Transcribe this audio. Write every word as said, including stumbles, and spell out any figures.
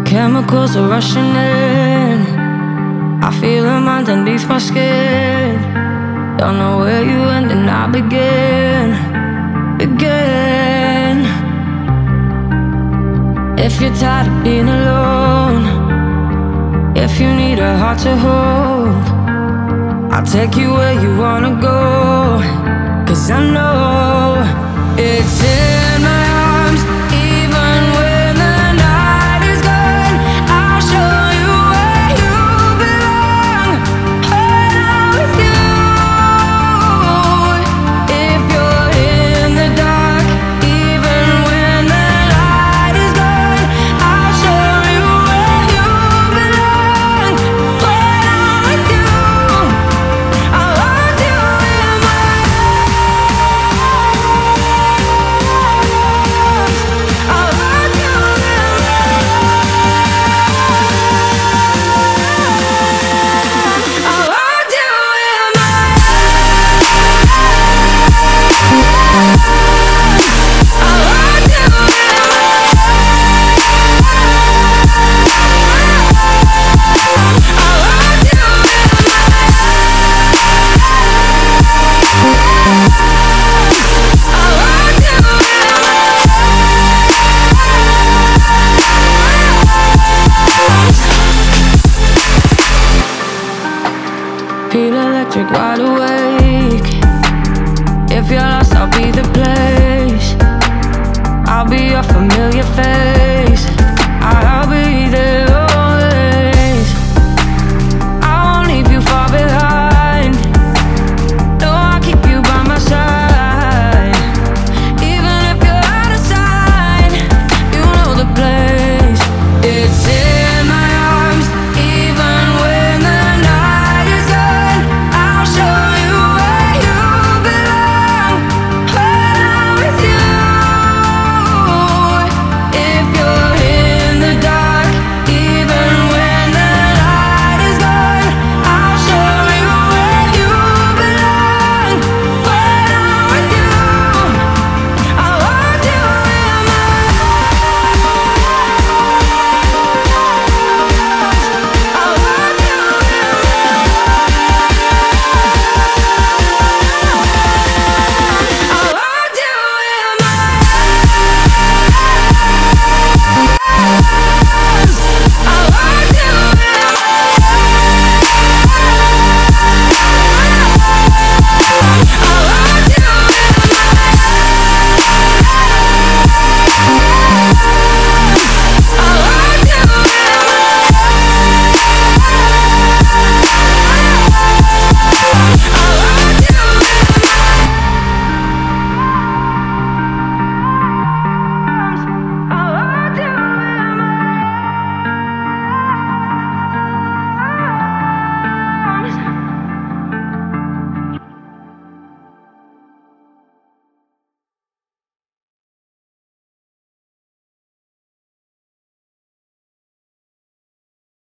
Chemicals are rushing in. I feel them underneath my skin. Don't know where you end and I begin. Begin. If you're tired of being alone, if you need a heart to hold, I'll take you where you wanna go. Cause I know it's in my arms. Even when the night is gone, I'll show you where you belong. When I'm with you. If you're in the dark, even when the light is gone, I'll show you where you belong. When I'm with you, I'll hold you in my arms. I'll hold you in my I'll hold you in my I'll hold you in Feel electric, wide awake. If you're lost, I'll be the place. I'll be your familiar face.